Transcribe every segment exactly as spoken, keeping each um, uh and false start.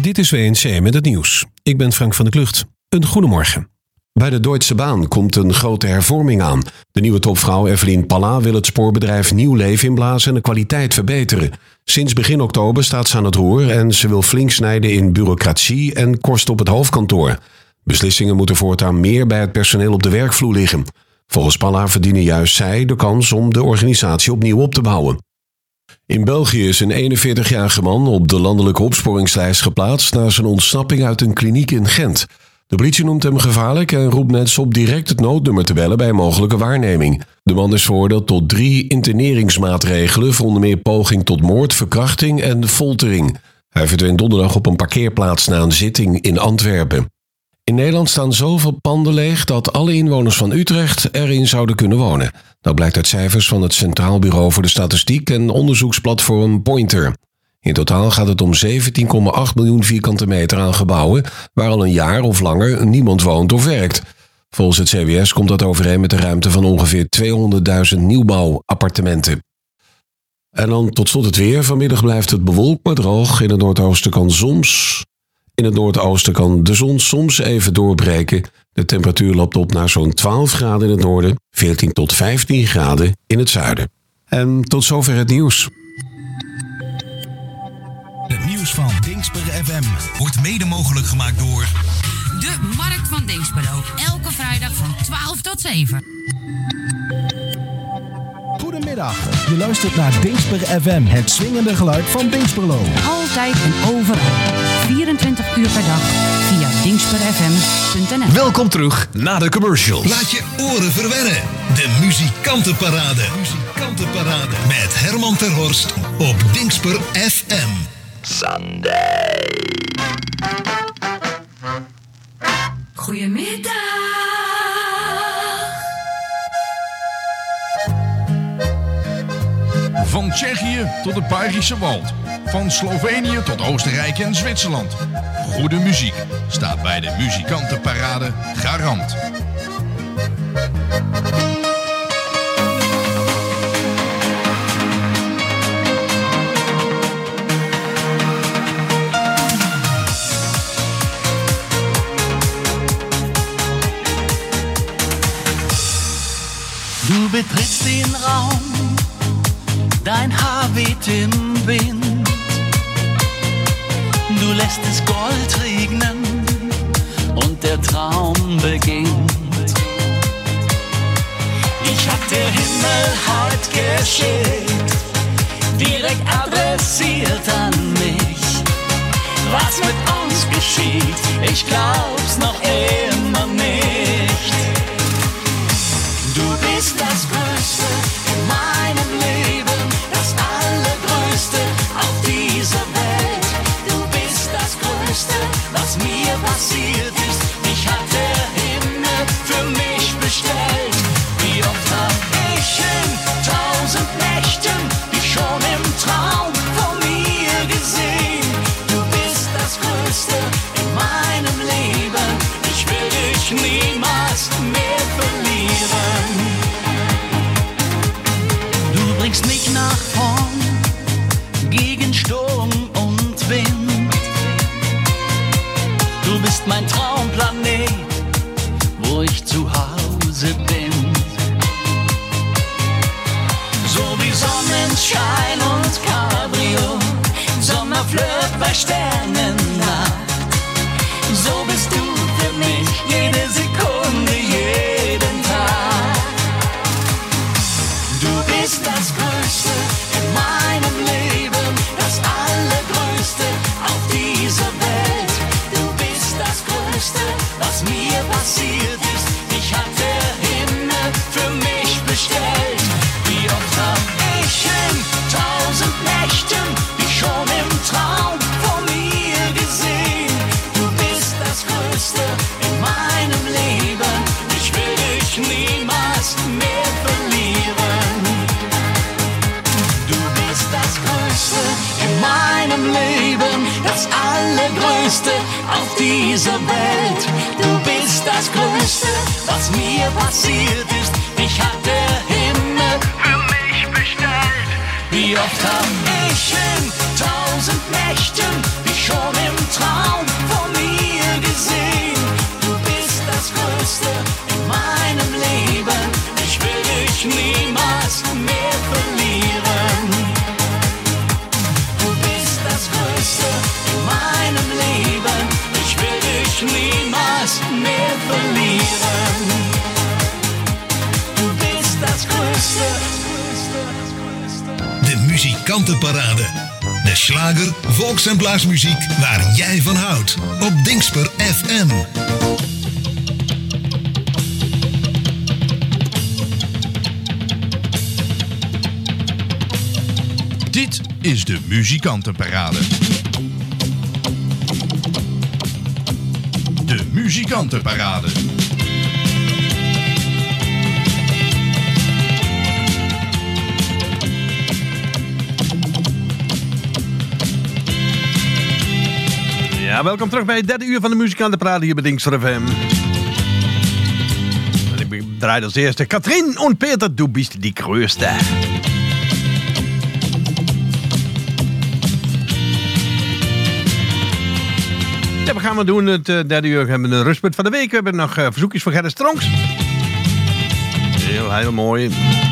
Dit is W N C met het nieuws. Ik ben Frank van der Klucht. Een goedemorgen. Bij de Deutsche Bahn komt een grote hervorming aan. De nieuwe topvrouw Evelien Palla wil het spoorbedrijf nieuw leven inblazen en de kwaliteit verbeteren. Sinds begin oktober staat ze aan het roer en ze wil flink snijden in bureaucratie en kosten op het hoofdkantoor. Beslissingen moeten voortaan meer bij het personeel op de werkvloer liggen. Volgens Palla verdienen juist zij de kans om de organisatie opnieuw op te bouwen. In België is een eenenveertigjarige man op de landelijke opsporingslijst geplaatst na zijn ontsnapping uit een kliniek in Gent. De politie noemt hem gevaarlijk en roept mensen op direct het noodnummer te bellen bij een mogelijke waarneming. De man is veroordeeld tot drie interneringsmaatregelen voor onder meer poging tot moord, verkrachting en foltering. Hij verdween donderdag op een parkeerplaats na een zitting in Antwerpen. In Nederland staan zoveel panden leeg dat alle inwoners van Utrecht erin zouden kunnen wonen. Dat blijkt uit cijfers van het Centraal Bureau voor de Statistiek en onderzoeksplatform Pointer. In totaal gaat het om zeventien komma acht miljoen vierkante meter aan gebouwen waar al een jaar of langer niemand woont of werkt. Volgens het C B S komt dat overeen met de ruimte van ongeveer tweehonderdduizend nieuwbouwappartementen. En dan tot slot het weer. Vanmiddag blijft het bewolkt maar droog. In het noordoosten kan soms... In het noordoosten kan de zon soms even doorbreken. De temperatuur loopt op naar zo'n twaalf graden in het noorden, veertien tot vijftien graden in het zuiden. En tot zover het nieuws. Het nieuws van Dingsper F M wordt mede mogelijk gemaakt door... De Markt van Dinxperlo. Elke vrijdag van twaalf tot zeven. Goedemiddag, je luistert naar Dingsper F M, het swingende geluid van Dingsperlo. Altijd en overal. vierentwintig uur per dag via dingsper f m punt n l. Welkom terug na de commercials. Laat je oren verwennen. De Muzikantenparade. Muzikantenparade. Met Herman Terhorst op Dingsper F M. Sunday. Goedemiddag. Van Tsjechië tot het Bayerische Wald. Van Slovenië tot Oostenrijk en Zwitserland. Goede muziek staat bij de Muzikantenparade garant. Du betrittst den Raum, dein Haar weht im Wind. Du lässt es Gold regnen und der Traum beginnt. Ich hab der Himmel heut geschickt, direkt adressiert an mich. Was mit uns geschieht, ich glaub's noch immer nicht. Du bist das Größte in meinem Leben, das Allergrößte auf dieser Welt. Du bist das Größte, was mir passiert ist. Mich hat der Himmel für mich bestellt. Wie oft hab ich in tausend Nächten dich schon im Traum vor mir gesehen. Du bist das Größte in meinem Leben. Ich will dich niemals mehr verlieren. Du bringst mich nach vorn gegen Sturm und Wind. Du bist mein Traumplanet, wo ich zu Hause bin. So wie Sonnenschein und Cabrio, Sommerflirt bei Sternennacht. So bist du für mich jede Sekunde, jeden Tag. Du bist das Größte in meinem Leben, das Allergrößte auf dieser Welt. Du bist das Größte, was mir passiert ist. Mich hat der Himmel für mich bestellt. Wie oft hab ich in tausend Nächten dich schon im Traum vor mir gesehen. Du bist das Größte in meinem Leben. Ich will dich niemals mehr verlieren. Du bist das Größte in meinem Leben, das Allergrößte auf dieser Welt. Du bist das Größte, was mir passiert ist. Mich hat der Himmel für mich bestellt. Wie Wie oft hab ich in tausend Nächten dich schon im Traum vor mir gesehen. Du bist das Größte in meinem Leben. Ich will dich niemals mehr verlieren. Du bist das Größte in meinem Leben. Ich will dich niemals mehr verlieren. Du bist das Größte. De Muzikantenparade. De slager, volks- en blaasmuziek waar jij van houdt. Op Dingsper F M. Dit is de Muzikantenparade. De Muzikantenparade. Ja, welkom terug bij het derde uur van de Muzikantenparade hier bij Dingsper F M. En ik draai als eerste Katrien en Peter, du bist die Größte. Ja, wat gaan we doen? Het uh, derde uur hebben we een rustpunt van de week. We hebben nog uh, verzoekjes voor Gerrit Stronks. Heel, heel mooi.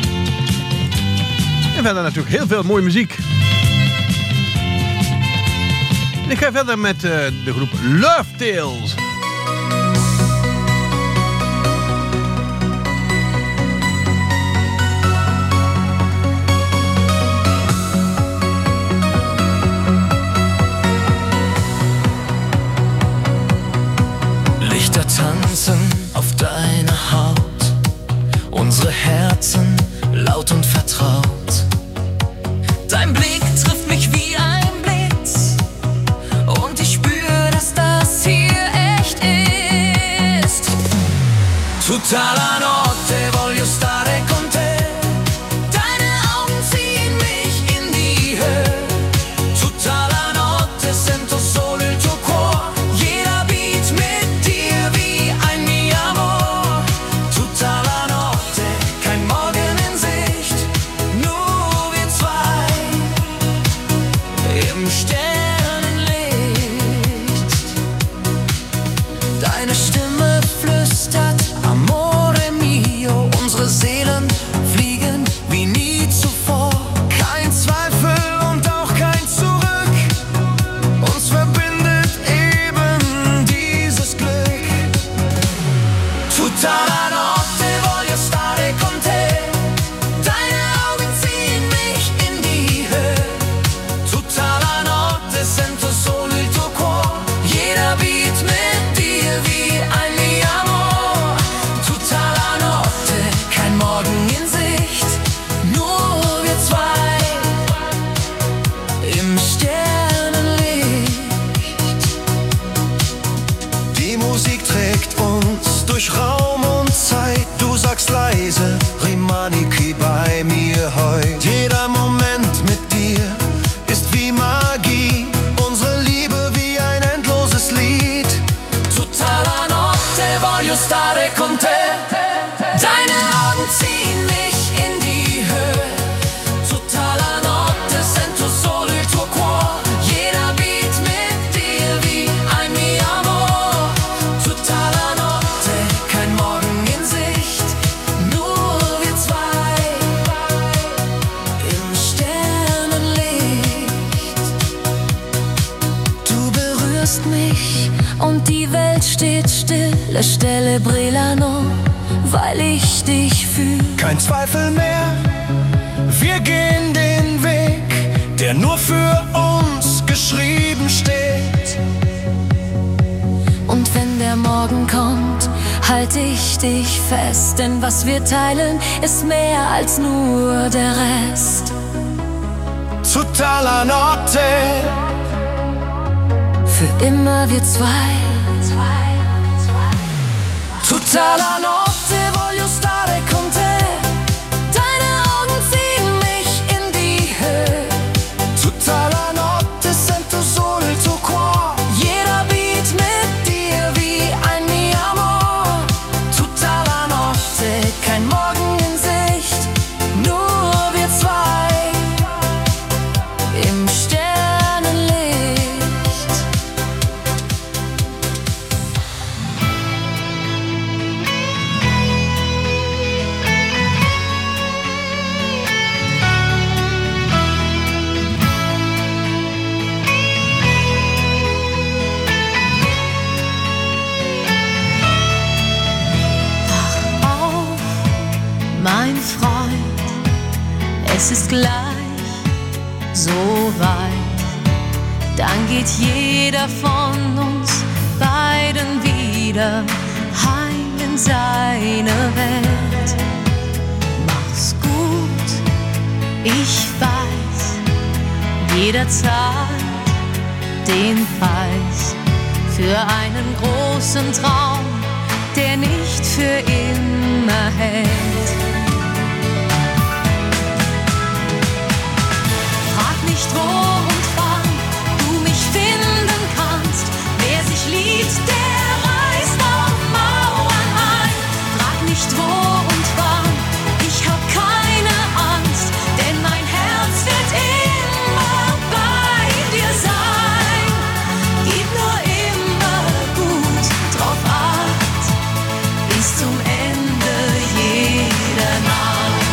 En verder natuurlijk heel veel mooie muziek. En ik ga verder met uh, de groep Love Tales. Lichter tanzen auf deiner Haut, unsere Herzen laut und vertraut. Dein Blick trifft mich wie ein Blitz und ich spüre, dass das hier echt ist. Tutta la notte voglio stare con te, deine Augen ziehen mich in die Höhe. Tutta la notte sento solo il tuo cuore, jeder Beat mit dir wie ein mi amor. Tutta la notte, kein Morgen in Sicht, nur wir zwei im Sternenlicht. Deine Stimme flüstert Amore mio, unsere Seelen fliegen wie nie zuvor. Kein Zweifel und auch kein Zurück, uns verbindet eben dieses Glück. Tutta la notte voglio stare con te, deine Augen ziehen mich in die Höhe. Tutta la notte sento solo il tuo cuore, jeder Beat mit dir wie ein mi amor. Tutta la notte, kein Morgen in Sicht, nur wir zwei im Sternenlicht. Die Musik trägt uns durch Raum und Zeit. Du sagst leise, rimani qui bei mir heut. Jeder Moment mit dir ist wie Magie, unsere Liebe wie ein endloses Lied. Tutta la notte voglio stare con te, deine Augen ziehen mich in die Höhe. Tutta la notte sento solo il tuo cuore, jeder Beat mit dir wie ein mi amor. Tutta la notte, kein Morgen in Sicht, nur wir zwei im Sternenlicht. Du berührst mich und die Welt steht still. Stelle Brillano, weil ich dich fühl. Kein Zweifel mehr, wir gehen den Weg, der nur für uns geschrieben steht. Und wenn der Morgen kommt, halte ich dich fest. Denn was wir teilen, ist mehr als nur der Rest. Tutta la notte, für immer wir zwei. Tutta la notte voglio stare con te, deine Augen ziehen mich in die Höhe. tutta la notte sento solo il tuo cuore, jeder Beat mit dir wie ein mi amor. Tutta la notte, kein Morgen in Sicht, nur wir zwei gleich so weit, dann geht jeder von uns beiden wieder heim in seine Welt. Mach's gut, ich weiß, jeder zahlt den Preis für einen großen Traum, der nicht für immer hält. Frag nicht, wo und wann du mich finden kannst. Wer sich liebt, der reißt auch Mauern ein. Frag nicht, wo und wann, ich hab keine Angst, denn mein Herz wird immer bei dir sein. Gib nur immer gut drauf Acht, bis zum Ende jeder Nacht.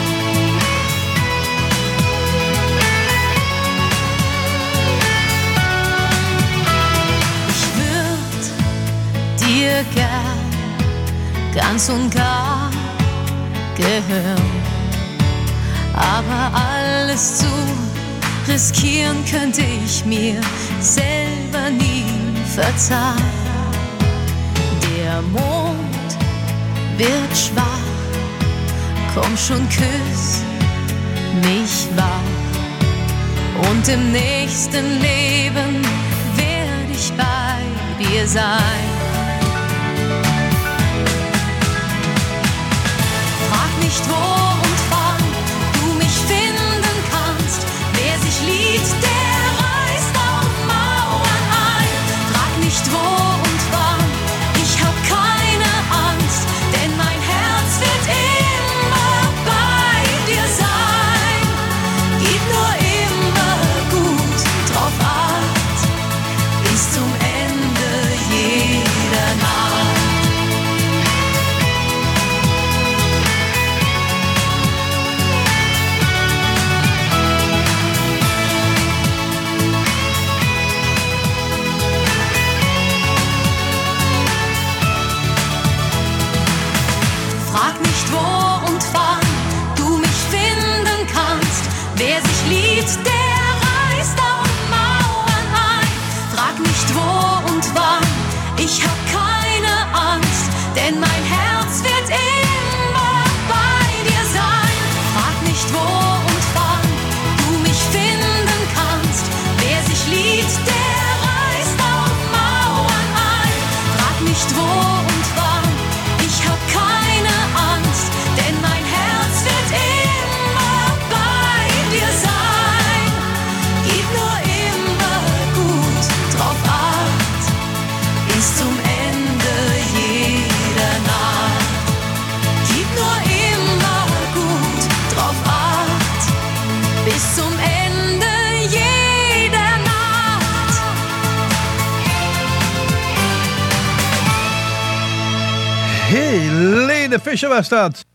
Ich würd dir gern ganz und gar gehören, aber alles zu riskieren könnte ich mir selber nie verzeihen. Der Mond wird schwach, komm schon, küss mich wach, und im nächsten Leben werd ich bei dir sein. Frag nicht, wo und wann du mich finden kannst. Wer sich liebt, der reißt auch Mauern ein. Frag nicht, wo und wann, ich hab keine Angst, denn mein Herz wird immer bei dir sein. Gib nur immer gut drauf Acht, bis zum Ende jeder Nacht. Frag nicht, wo und wann du mich finden kannst. Wer sich liebt, der reißt auch Mauern ein. Frag nicht, wo und wann, ich hab keine Angst, denn mein Herz wird immer bei dir sein. Frag nicht, wo und wann du mich finden kannst. Wer sich liebt, der reißt auch Mauern ein. Frag nicht, wo und wann, ich hab keine Angst, denn mein Herz wird immer bei dir sein. Gib nur immer gut drauf Acht, bis zum Ende jeder Nacht. Gib nur immer gut drauf Acht, bis zum Ende jeder Nacht. Helene Fischer was dat.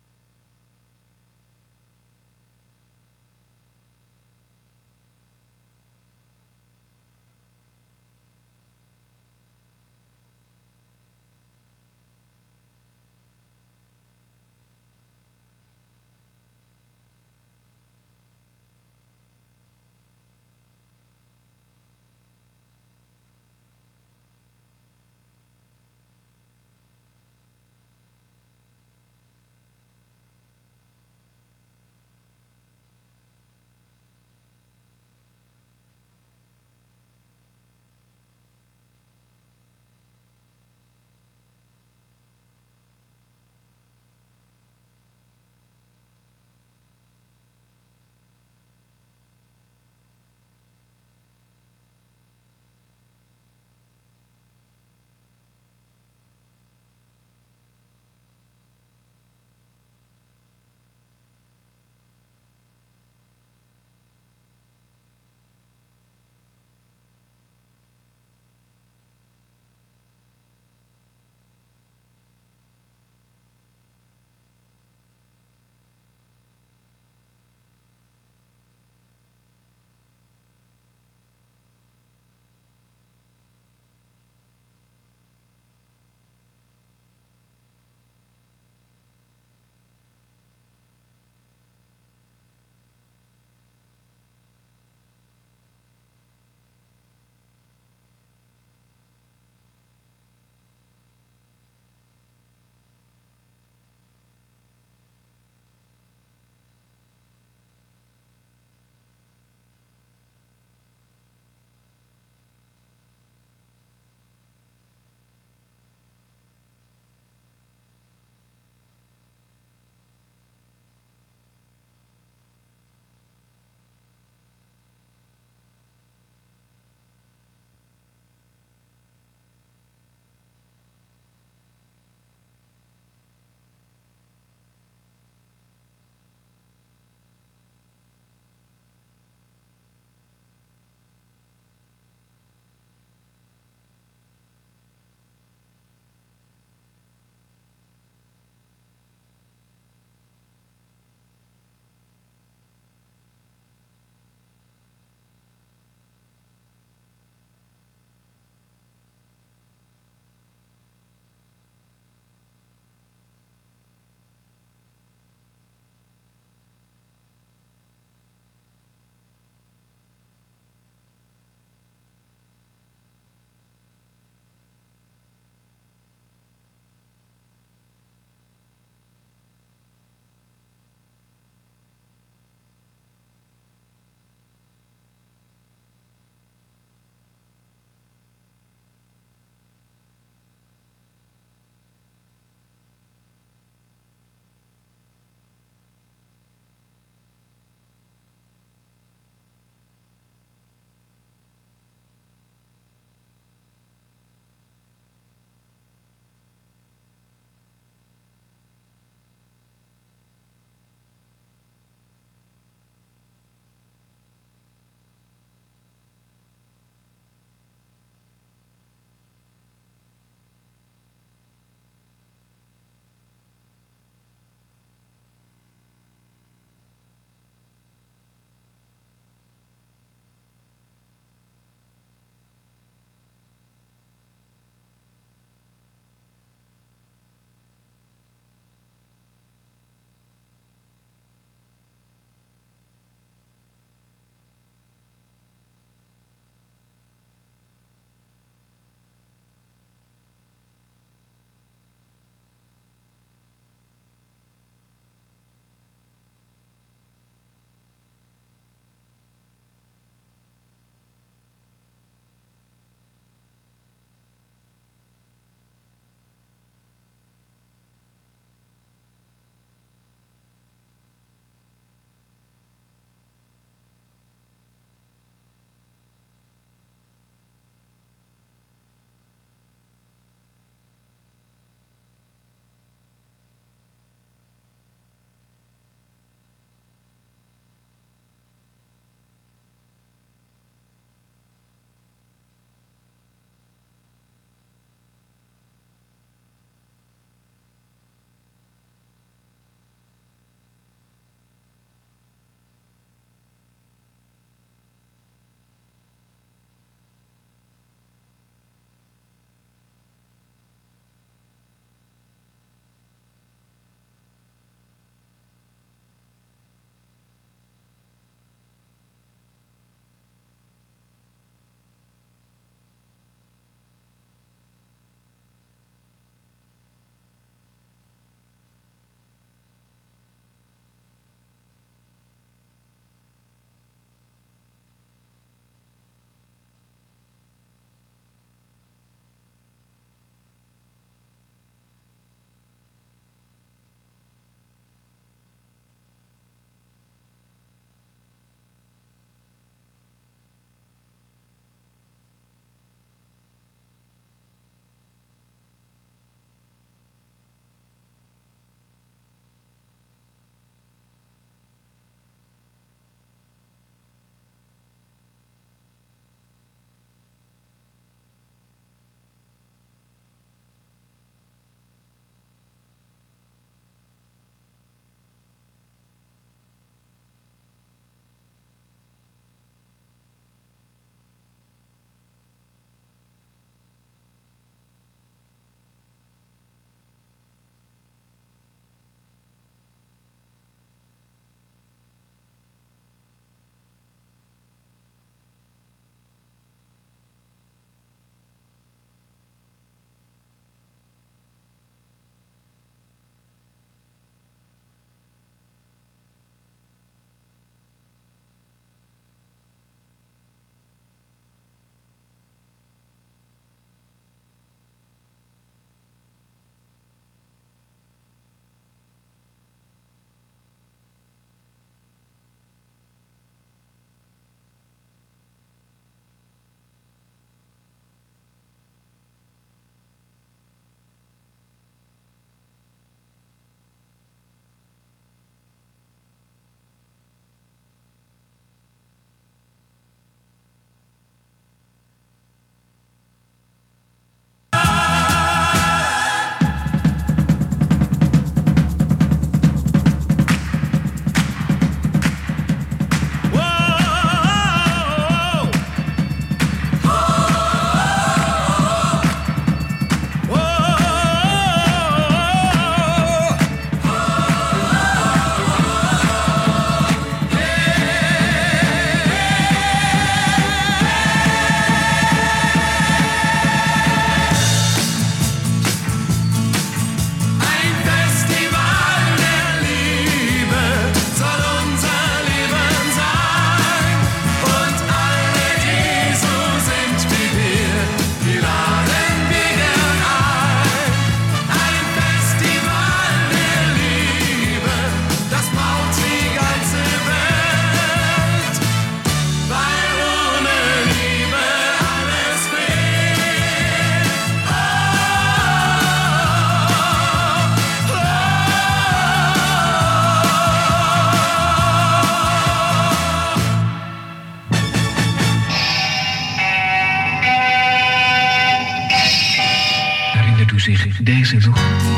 zich deze nog.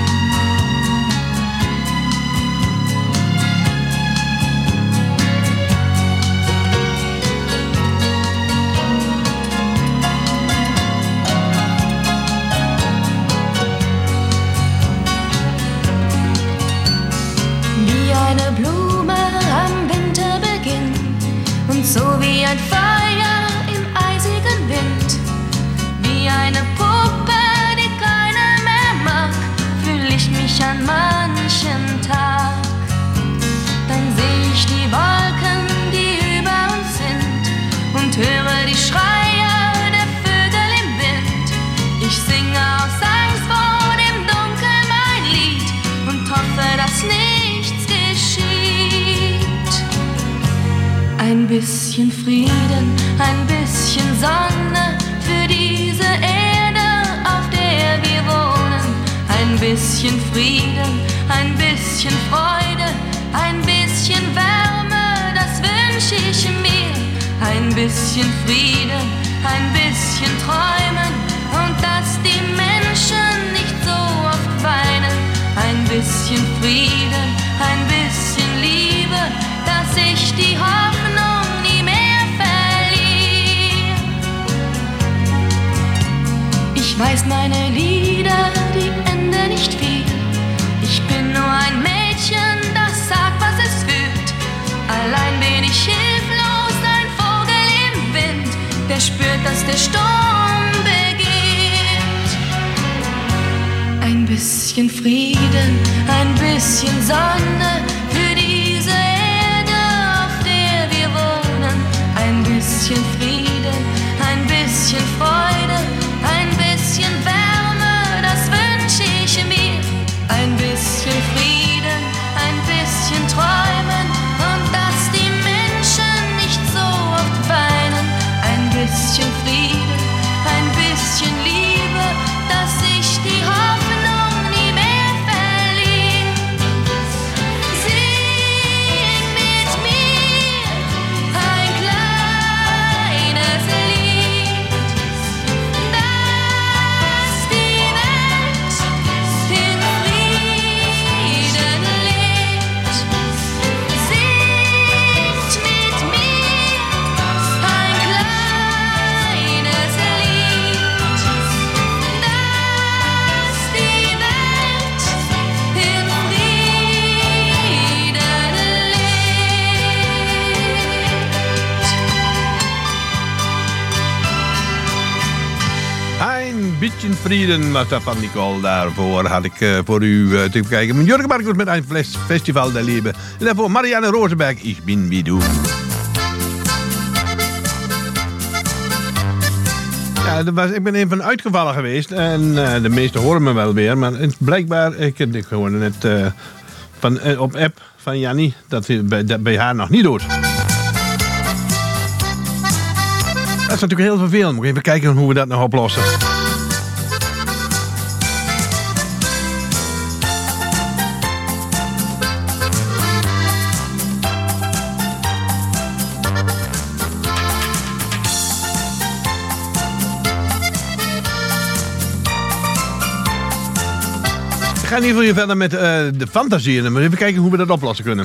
Wie eine Blume am Winterbeginn und so wie ein Feuer im eisigen Wind, wie eine Puppe, die keiner mehr mag, fühl ich mich an manchen Tag. Dann seh ich die Wolken, die über uns sind und höre die Schreie der Vögel im Wind. Ich singe aus Angst vor dem Dunkel mein Lied und hoffe, dass nichts geschieht. Ein bisschen Frieden, ein bisschen Sonne für diese Erde, auf der wir wohnen. Ein bisschen Frieden, ein bisschen Freude, ein bisschen Wärme, das wünsch ich mir. Ein bisschen Frieden, ein bisschen Träumen und dass die Menschen nicht so oft weinen. Ein bisschen Frieden, ein bisschen Liebe, dass ich die Hoffnung nie mehr verliere. Ich weiß meine Lieder, die enden nicht viel. Ich bin nur ein Mädchen, das sagt, was es fühlt. Allein bin ich hilflos, ein Vogel im Wind, der spürt, dass der Sturm beginnt. Ein bisschen Frieden, ein bisschen Sonne für diese Erde, auf der wir wohnen. Ein bisschen Frieden, ein bisschen Freude, ein bisschen Wärme, das wünsch ich mir. Ein bisschen Frieden, ein bisschen Träumen und dass die Menschen nicht so oft weinen. Ein bisschen Frieden, ein bisschen Liebe, dass ich die Hoffnung nie mehr verliere. Sing mit mir ein kleines Lied, dass die Welt in Frieden lebt. Singt mit mir ein kleines Lied, dass die Welt in Frieden Een beetje vrienden was dat van Nicole. Daarvoor had ik uh, voor u uh, te bekijken. Jurgen Marcus met een Festival der Liebe. En daarvoor Marianne Rosenberg, Ich bin wie du. Ja, dat was, ik ben even uitgevallen geweest. En uh, de meesten horen me wel weer. Maar het, blijkbaar, ik, ik hoorde net uh, van, uh, op app van Jannie dat hij bij, dat bij haar nog niet doet. Dat is natuurlijk heel vervelend. Moet even kijken hoe we dat nog oplossen. Ik ga in ieder geval verder met uh, de fantasieën. Maar even kijken hoe we dat oplossen kunnen.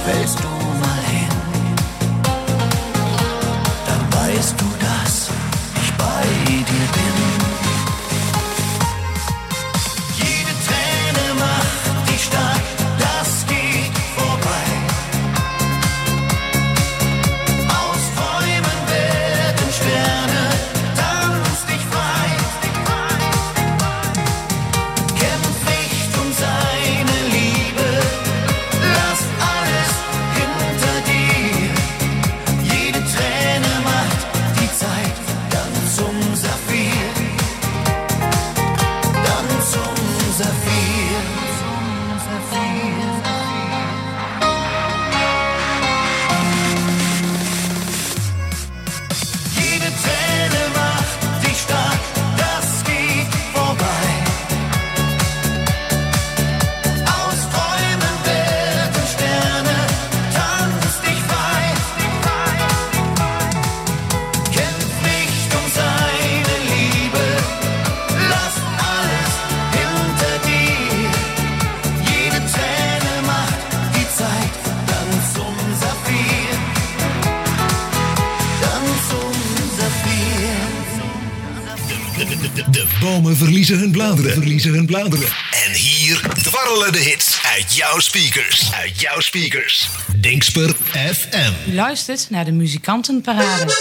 willst du mal hin? Dann weißt du, dass ich bei dir bin. Jede Träne macht dich stark, das geht vorbei. Aus Träumen werden Sterne, tanz dich frei. Kämpf nicht um seine Liebe, lass alles hinter dir. Jede Träne macht die Zeit dann zum Saphir, dann zum Saphir, zum Saphir. Jede Träne macht dich stark, das geht vorbei. Aus Träumen werden Sterne, tanz dich frei. Kämpf nicht um seine Liebe, lass alles hinter dir. Jede Träne macht die Zeit dann zum Saphir, dann zum Saphir. De, de bomen verliezen hun bladeren, verliezen hun bladeren. En hier dwarrelen de hits uit jouw speakers, uit jouw speakers. Dingsper F M. U luistert naar de Muzikantenparade.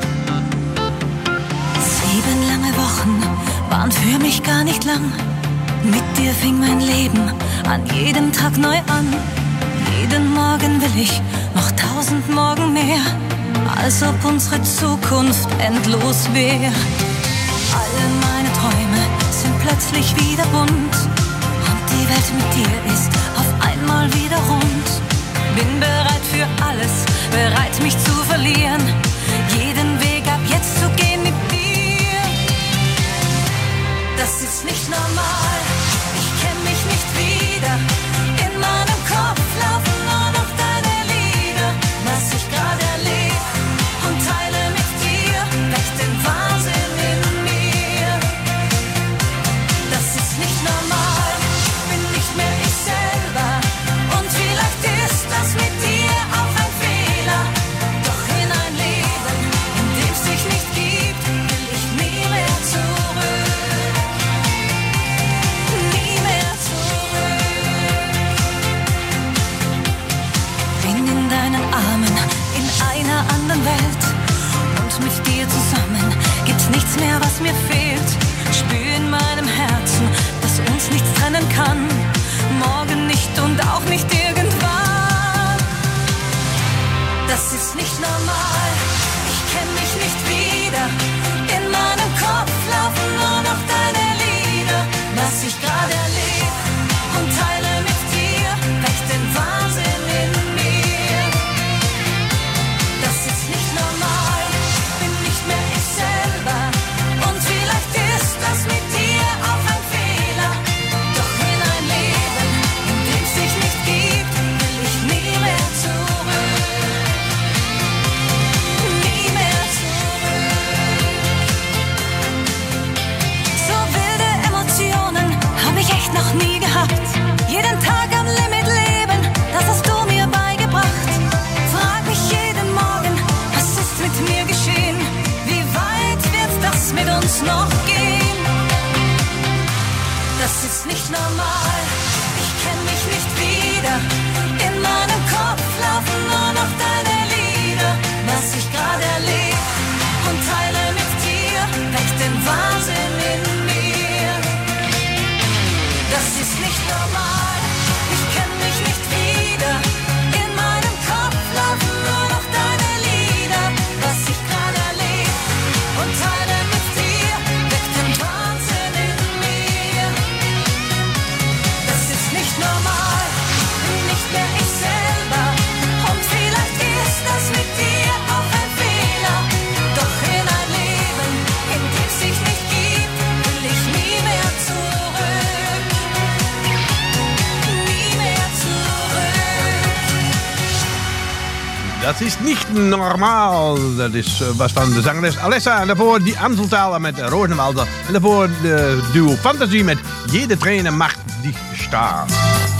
Wochen waren für mich gar nicht lang. Mit dir fing mein Leben an jedem Tag neu an. Jeden Morgen will ich noch tausend Morgen mehr, als ob unsere Zukunft endlos wäre. All meine Träume sind plötzlich wieder bunt und die Welt mit dir ist auf einmal wieder rund. Bin bereit für alles, bereit mich zu verlieren, jeden Weg ab jetzt zu gehen mit dir. Das ist nicht normal, ich kenn mich nicht wieder. In meinem Kopf laufen nur noch deine Lieder. Was ich gerade erlebe und teile mit dir, weckt den Wahnsinn in mir. Das ist nicht normal, bin nicht mehr ich selber. Und vielleicht ist das mit dir auch ein Fehler. Doch in ein Leben, in dem es dich nicht gibt, will ich nie mehr zurück. Nie mehr zurück. Bin in deinen Armen, in einer anderen Welt. Und mit dir zusammen gibt's nichts mehr, was mir fehlt. Spür in meinem Herzen, dass uns nichts trennen kann. Morgen nicht und auch nicht irgendwann. Das ist nicht normal, ich kenn mich nicht wieder. In meinem Kopf laufen nur noch deine Lieder. Was ich gerade erlebe und teile mit dir, weckt den Wahnsinn in mir. Das ist nicht normal, bin nicht mehr ich selber. Und vielleicht ist das mit dir auch ein Fehler. Doch in ein Leben, in dem es dich nicht gibt, will ich nie mehr zurück. Nie mehr zurück. So wilde Emotionen hab ich echt noch nie gehabt. Jeden Tag am Limit leben, das hast du mir beigebracht. Frag mich jeden Morgen, was ist mit mir geschehen? Wie weit wird das mit uns noch gehen? Das ist nicht normal, ich kenn mich nicht wieder. In meinem Kopf laufen nur noch deine Lieder. Was ich gerade erlebe und teile mit dir, weckt den Wahnsinn in mir. Das ist nicht normal, ich kenn mich nicht wieder. In meinem Kopf laufen nur noch deine Lieder. Was ich gerade erlebe und teile mit dir, weckt den Wahnsinn in mir. Das ist nicht normal, bin nicht mehr ich selber. Und vielleicht ist das mit dir auch ein Fehler. Doch in ein Leben, in dem es dich nicht gibt, will ich nie mehr zurück. Nie mehr zurück. Dat is niet normaal. Dat is, uh, was van de zangeres Alessa. En daarvoor die Amseltaler met Rosenwalder. En daarvoor de duo Fantasie met Jede Träne macht dich stark.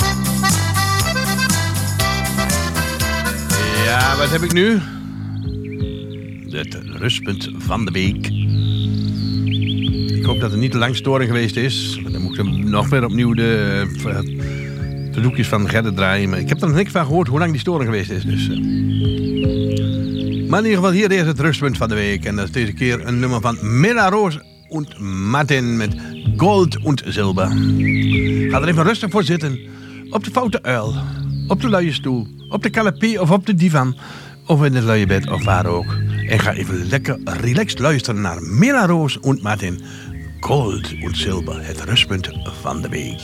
Ja, wat heb ik nu? Het rustpunt van de week. Ik hoop dat het niet te lang storing geweest is. Dan moet ik nog weer opnieuw de uh, verzoekjes van Gerda draaien. Maar ik heb er nog niks van gehoord hoe lang die storing geweest is. Dus, uh. Maar in ieder geval, hier is het rustpunt van de week. En dat is deze keer een nummer van Mira Roos en Martin met Gold en Silber. Ga er even rustig voor zitten. Op de foute uil. Op de luie stoel. Op de canapé of op de divan. Of in het luie bed of waar ook. En ga even lekker relaxed luisteren naar Mira Roos en Martin. Gold en Silber. Het rustpunt van de week.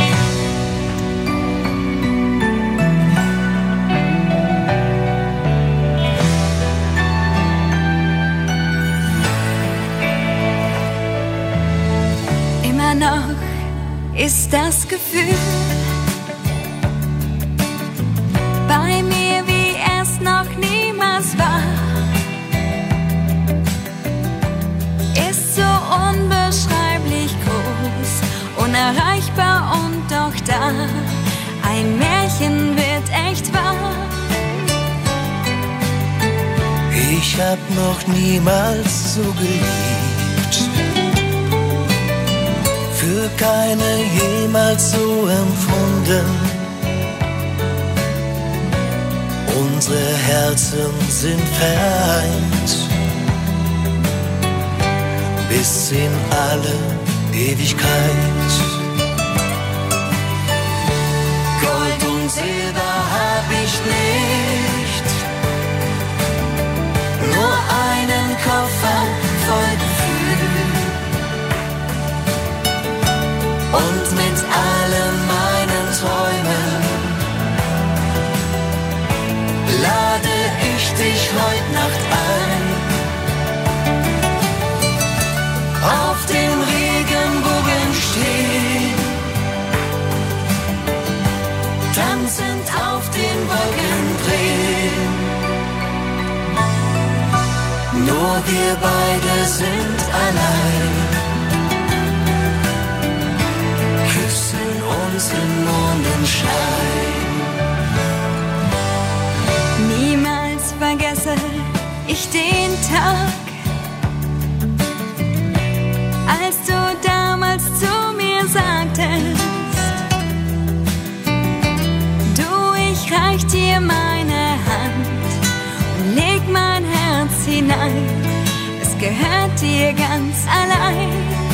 Immer noch ist das Gefühl bei mir, wie es noch niemals war. Ist so unbeschreiblich groß, unerreichbar und doch da. Ein Märchen wird echt wahr. Ich hab noch niemals so geliebt, für keine jemals so empfunden. Unsere Herzen sind vereint bis in alle Ewigkeit. Silber hab ich nicht, nur einen Koffer voll Gefühl und mit allen meinen Träumen lade ich dich heut Nacht ein. Auf dem Regenbogen stehen, tanzend auf den Wolken drehen. Nur wir beide sind allein, küssen uns im Mondenschein. Niemals vergesse ich den Tag, als du damals zu mir sagtest, du, ich reich dir meine Hand und leg mein Herz hinein, es gehört dir ganz allein.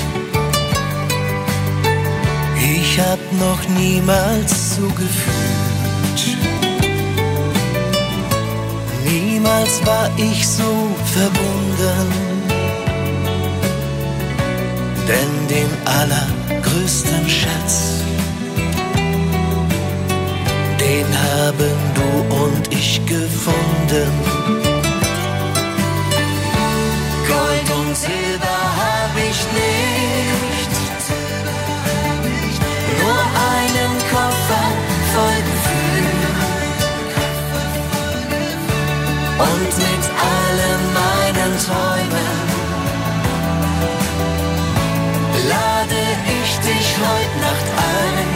Ich hab noch niemals so gefühlt, niemals war ich so verbunden, denn den allergrößten Schatz, den haben du und ich gefunden. Gold und Silber hab ich nicht, nur einen Koffer voll Gefühl und mit allen meinen Träumen lade ich dich heut Nacht ein.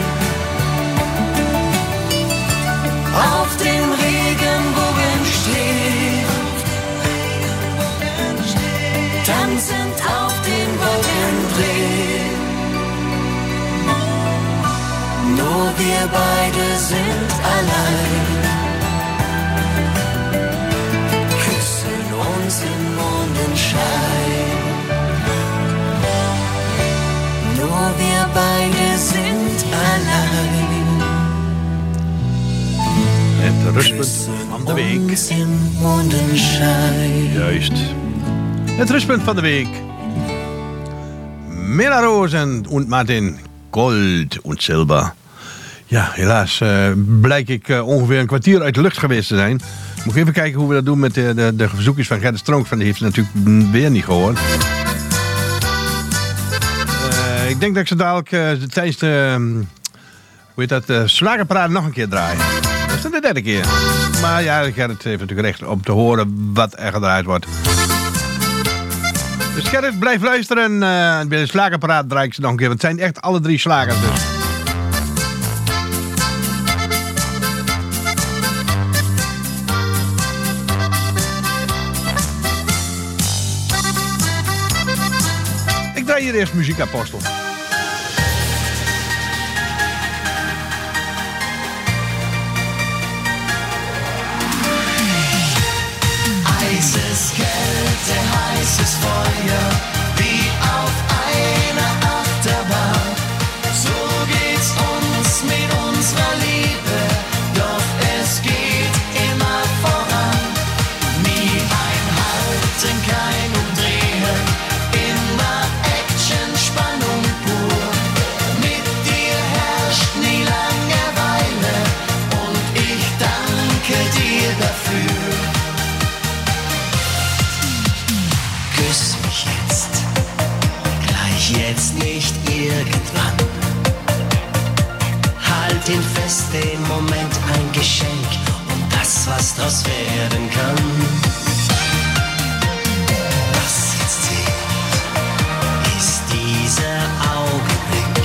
Auf dem Regenbogen stehen, tanzend auf den Wolken drehen. Nur wir beide sind allein, küssen uns im Mondenschein. Nur wir beide sind allein. Het rustpunt van de week. Juist. Het rustpunt van de week. Mela Rosen und Martin. Gold und Silber. Ja, helaas uh, blijk ik uh, ongeveer een kwartier uit de lucht geweest te zijn. Moet ik even kijken hoe we dat doen met de, de, de verzoekjes van Gerrit Stronk. Van die heeft ze natuurlijk weer niet gehoord. Uh, ik denk dat ik ze dadelijk uh, tijdens de... Um, hoe heet dat? Uh, Slagerparade nog een keer draaien. Dat is dan de derde keer. Maar ja, Gerrit heeft natuurlijk recht om te horen wat er gedraaid wordt. Dus Gerrit, blijf luisteren. Uh, bij de Slagerparade draai ik ze nog een keer. Want het zijn echt alle drie slagers dus. Ik draai hier eerst Muziekapostel. Heißes Kälte, heißes Feuer, wie auf einer Achterbahn. So geht's uns mit unserer Liebe, doch es geht immer voran. Nie ein Halten, kein Umdrehen, immer Action, Spannung pur. Mit dir herrscht nie Langeweile und ich danke dir dafür. Küss mich jetzt, gleich jetzt, nicht irgendwann. Halt ihn fest, den Moment, ein Geschenk und das, was draus werden kann. Was jetzt zählt, ist dieser Augenblick.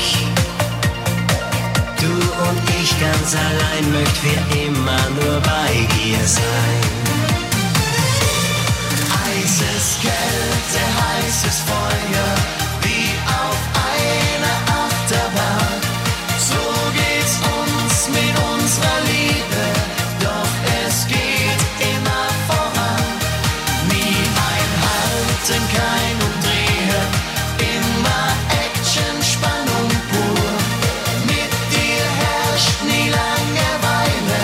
Du und ich ganz allein, möcht wir immer nur bei dir sein. Heißes Kälte, heißes Feuer, wie auf einer Achterbahn. So geht's uns mit unserer Liebe, doch es geht immer voran. Nie ein Halten, kein Umdrehen, immer Action, Spannung pur. Mit dir herrscht nie Langeweile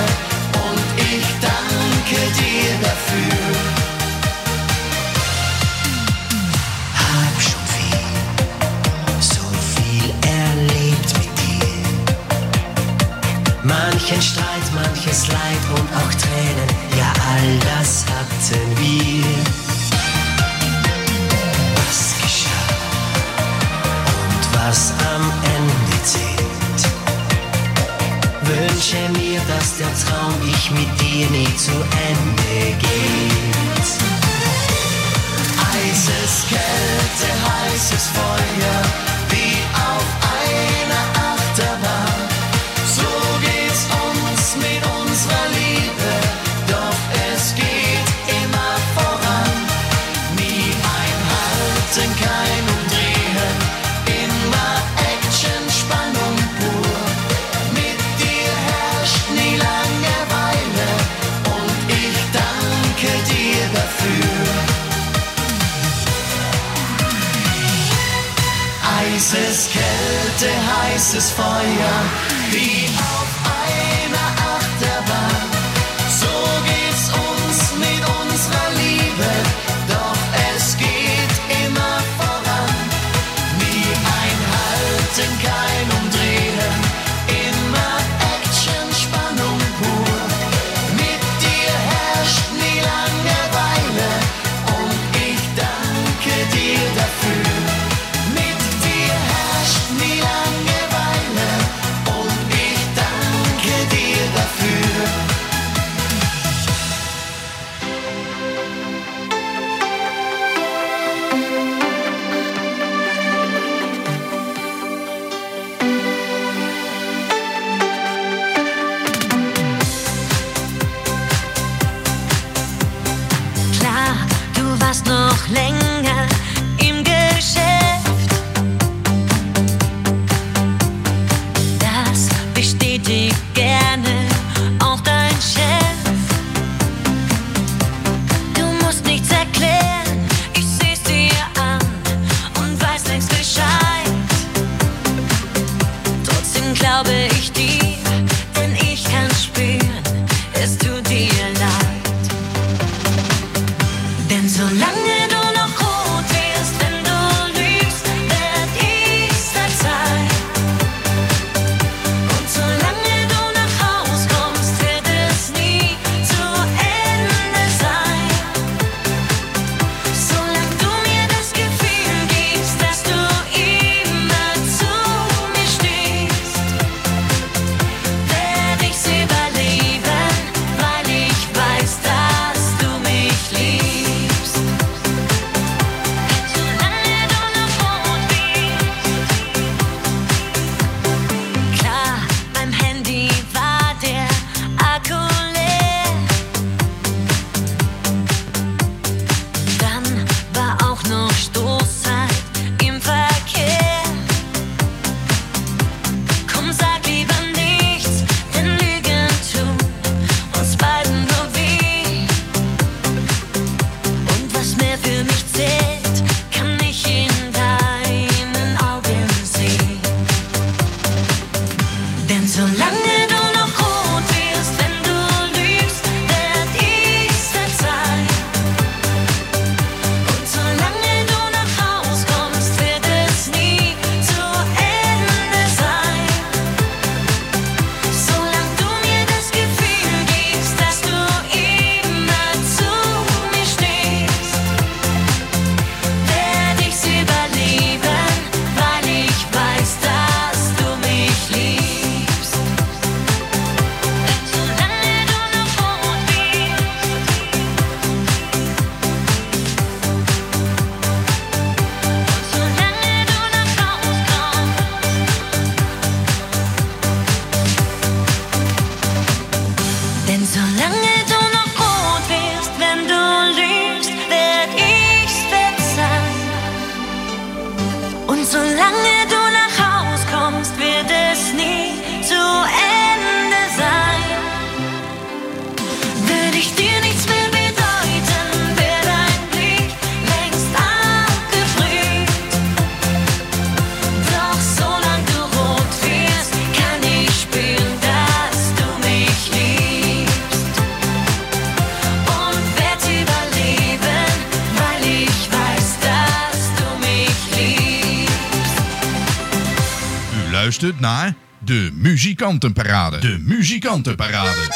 Manchen Streit, manches Leid und auch Tränen, ja all das hatten wir. Was geschah und was am Ende zählt, wünsche mir, dass der Traum ich mit dir nie zu Ende geht. Heißes Kälte, heißes Feuer, wie auf einer Achterbahn. So geht's uns mit unserer Liebe, doch es geht immer voran. Nie ein Halten, kein Umdrehen, immer Action, Spannung pur. Mit dir herrscht nie Langeweile und ich danke dir dafür. Heißes Kälte, heißes Feuer, wie auf einer Achterbahn. So geht's uns mit unserer Liebe, doch es geht immer voran. Nie ein Halten, kein Umdrehen, immer Action, Spannung pur. Mit dir herrscht nie Langeweile und ich danke dir dafür. Nie Langeweile und ich danke dir dafür. Klar, du warst noch länger im Geschäft. Das bestätigt gerne auch dein Chef. Du musst nichts erklären, ich seh's dir an und weiß längst Bescheid. Trotzdem glaube ich dir, denn ich kann spüren, es tut dir leid. Denn solange du noch rot wirst, wenn du lügst, werd ich's verzeihen. Und solange du nach Haus kommst, wird es nie zu Ende sein. Solange du mir das Gefühl gibst, dass du immer zu mir stehst, werd ich's überleben, weil ich weiß, dass du mich liebst. Solange du noch rot bist. Klar, beim Handy war der Akku leer. Dann war auch noch Stoßzeit im Verkehr. Komm, sag lieber nichts, denn Lügen tun uns beiden nur weh. Und was mehr für mich zählt, kann ich in deinen Augen sehen. Denn solange du noch rot wirst, wenn du lügst, werd ich's verzeihen. Und solange du nach Haus kommst, wird es nie zu Ende sein. Solange du mir das Gefühl gibst, dass du immer zu mir stehst, werd ich's überleben, weil ich weiß, dass du mich liebst. Solange du noch rot bist. Solange du nach Haus kommst. Denn solange du noch rot wirst, wenn du lügst, werd ich's verzeihen. Und solange du nach Haus kommst, wird es nie zu Ende sein. Würde ich dir nichts mehr bedeuten, wär dein Blick längst abgebrüht. Doch solange du rot wirst, kann ich spüren, dass du mich liebst. Und werd überleben, weil ich weiß, dass du mich liebst. U luistert naar De Muzikantenparade. De Muzikantenparade.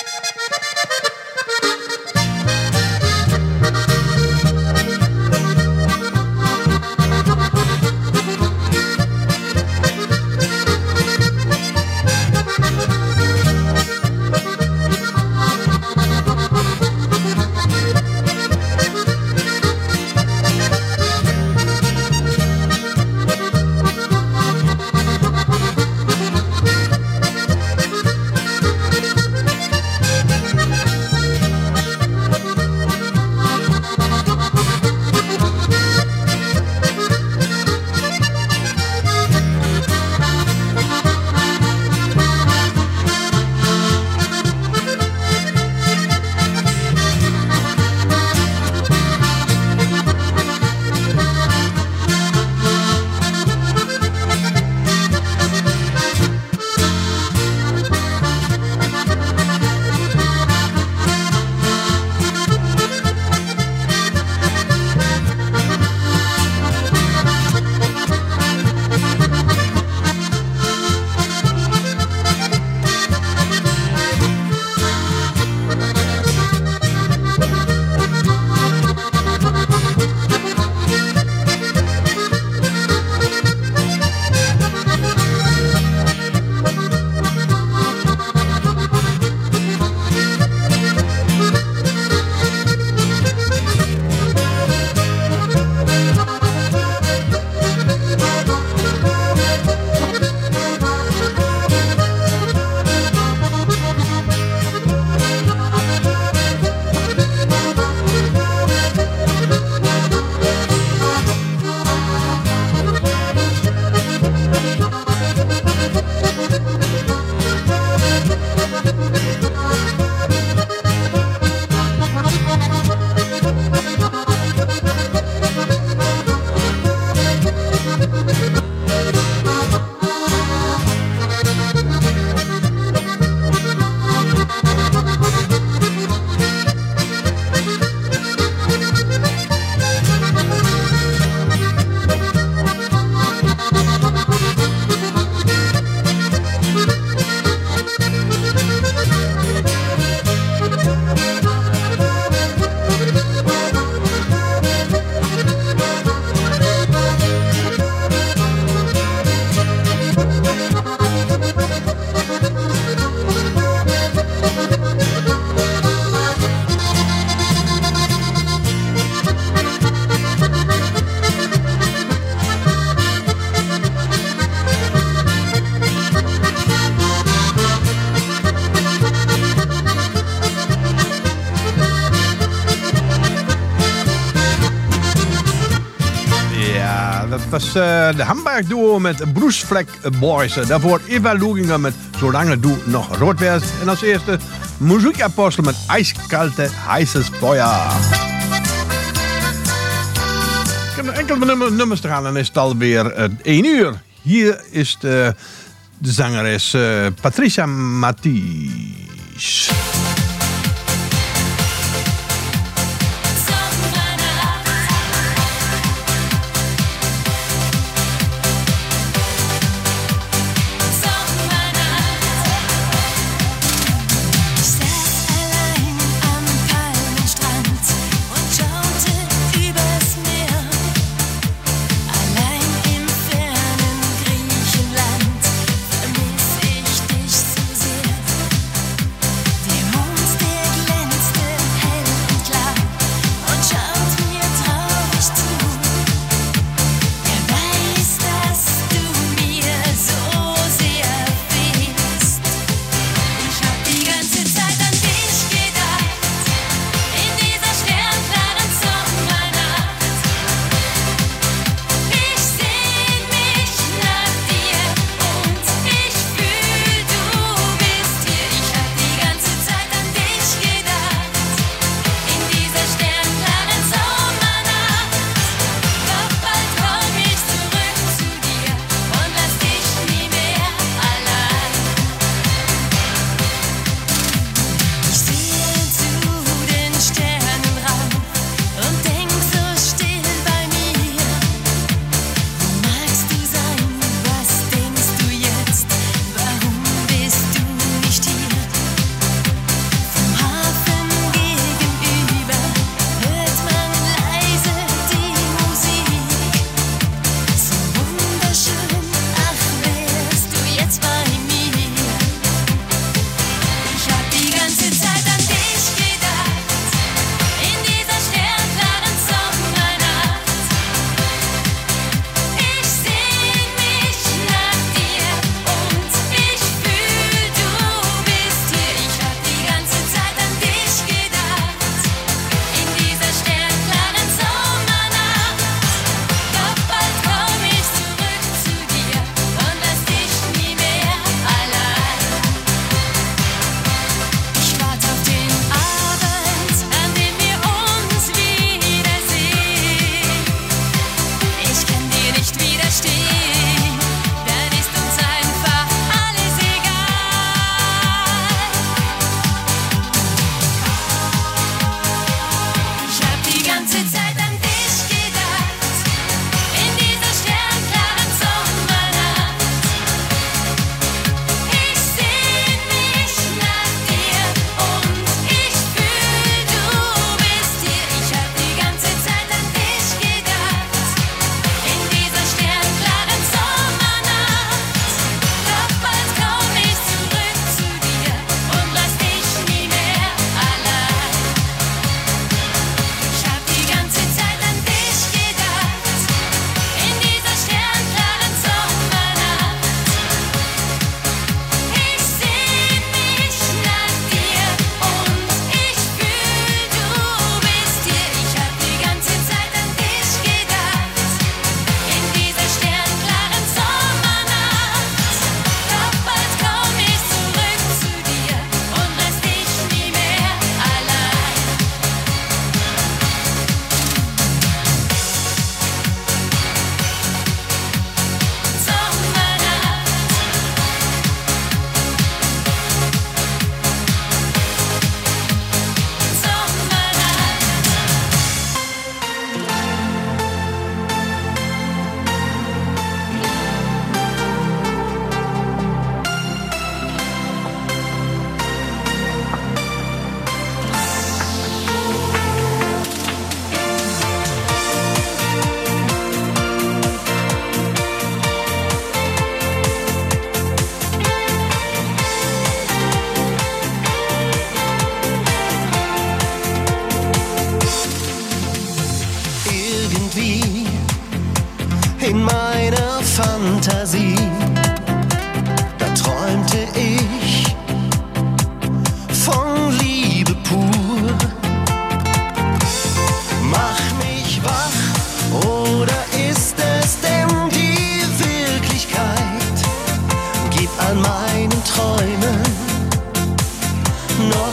was uh, de Hamburg duo met Bruce Fleck Boys. Daarvoor Eva Loginger met Zolange du nog rood wärst. En als eerste Muziekapostel met IJskalte heißes Feuer. Ik heb nog enkele nummer, nummers te gaan en is het alweer uh, één uur. Hier is de, de zangeres uh, Patricia Mathies. Die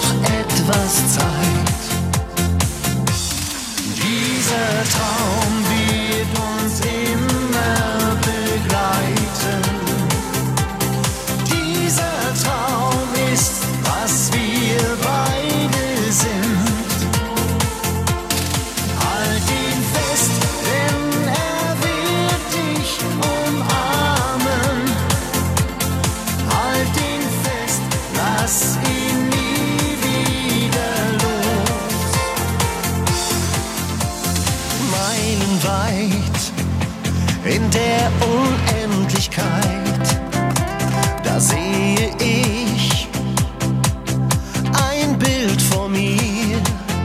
noch etwas Zeit. Dieser Traum wird uns immer begleiten. Dieser Traum ist, was wir beide sind. Halt ihn fest, denn er wird dich umarmen. Halt ihn fest, lass ihn nie wieder los. Meilenweit in der Unendlichkeit, da sehe ich ein Bild vor mir.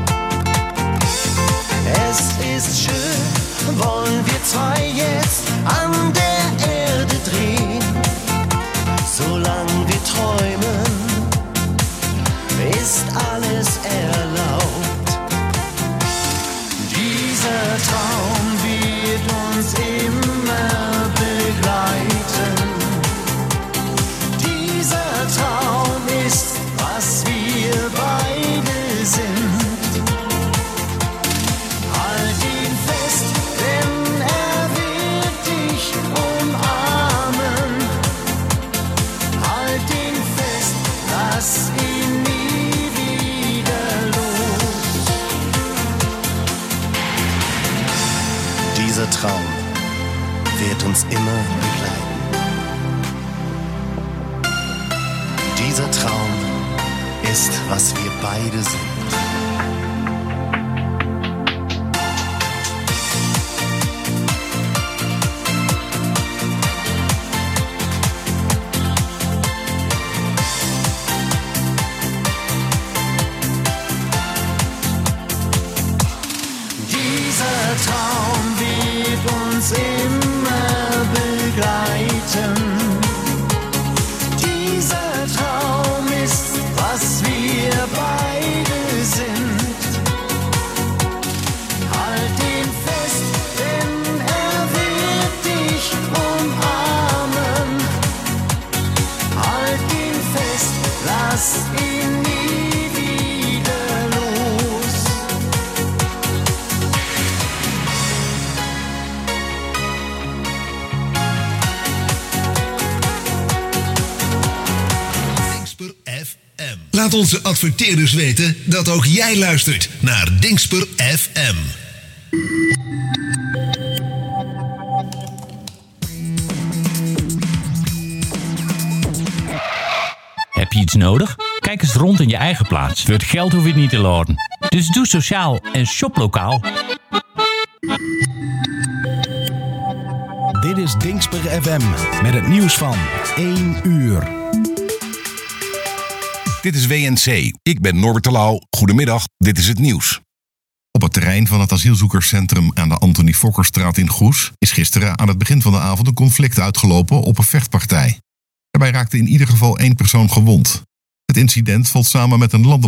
Es ist schön, wollen wir zwei jetzt an der Erde drehen. Solange wir träumen, ist alles erlaubt. Dieser Traum wird uns immer begleiten. Dieser Traum ist, was wir beide sind. Halt ihn fest, denn er wird dich umarmen. Halt ihn fest, lass ihn nie wieder los. Dieser Traum wird uns immer begleiten. Dieser Traum ist, was wir beide sind. Dieser Traum wird uns immer begleiten. Dieser Traum ist, was wir beide sind. Halt ihn fest, denn er wird dich umarmen. Halt ihn fest, lass ihn nie wieder los. Dingsper F M. Laat onze adverteerders weten dat ook jij luistert naar Dingsper F M. Heb je iets nodig? Kijk eens rond in je eigen plaats. Voor het geld hoef je het niet te laden. Dus doe sociaal en shop lokaal. Dit is Dingsper F M met het nieuws van één uur. Dit is W N C. Ik ben Norbert de Lauw. Goedemiddag, dit is het nieuws. Op het terrein van het asielzoekerscentrum aan de Antonie Fokkerstraat in Goes is gisteren aan het begin van de avond een conflict uitgelopen op een vechtpartij. Daarbij raakte in ieder geval één persoon gewond. Het incident valt samen met een landelijke